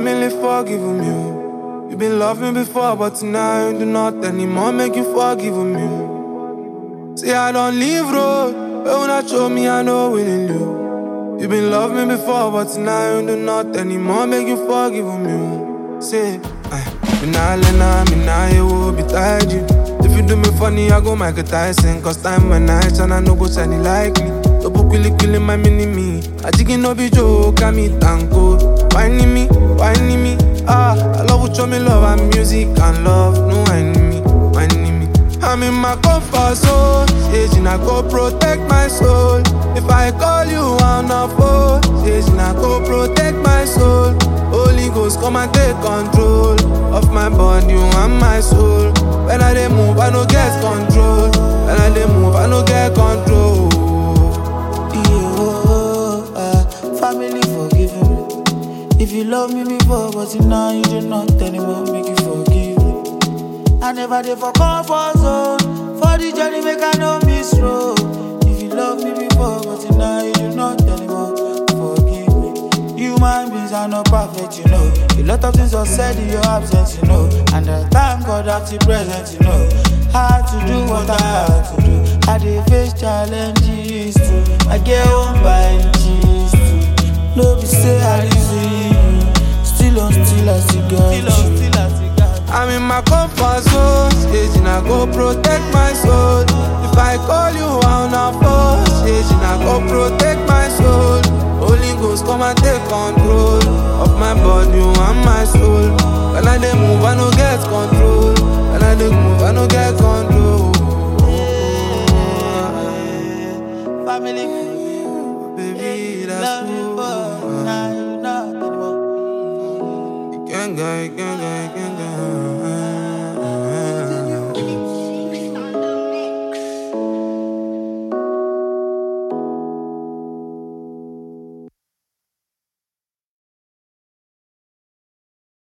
Family forgive me. You been loving before, but now you do not anymore. Make you forgive me. See, I don't leave road, but when I show me, I know willing you. You been loving me before, but now you do not anymore. Make you forgive me. Say, me now you will be tired you. If you do me funny, I go Michael Tyson. Cause time when nights and I know go shiny like me. Don't book really my mini-me. I chicken no be joke, I meet tango. Whining me. I love what show me love and music and love. No whining me. I'm in my comfort zone. Aging, I go protect my soul. If I call you, I'm not phone. Aging, I go protect my soul. Holy Ghost, come and take control of my body and my soul. When I dey move, I no get control. When I dey move, I no get control. Family forgive me. If you love me before, but now you do not anymore, make you forgive me. I never did for comfort zone. For the journey, make I no miss road. If you love me before, but now you do not anymore, forgive me. Human beings are not perfect, you know. A lot of things are said in your absence, you know. And I thank God that you present, you know. Had to do what I had to do. I did face challenges too. I get home by inches too. No be say I listen. Still I still got you. I'm in my comfort zone. Aging, I go protect my soul. If I call you, I'll not force. Aging, I go protect my soul. Holy Ghost, come and take control of my body and my soul. When I dey move, I no get control. When I dey move, I no get control. Family, baby, that's cool. love you, but now you not anymore. You can't go, you can't.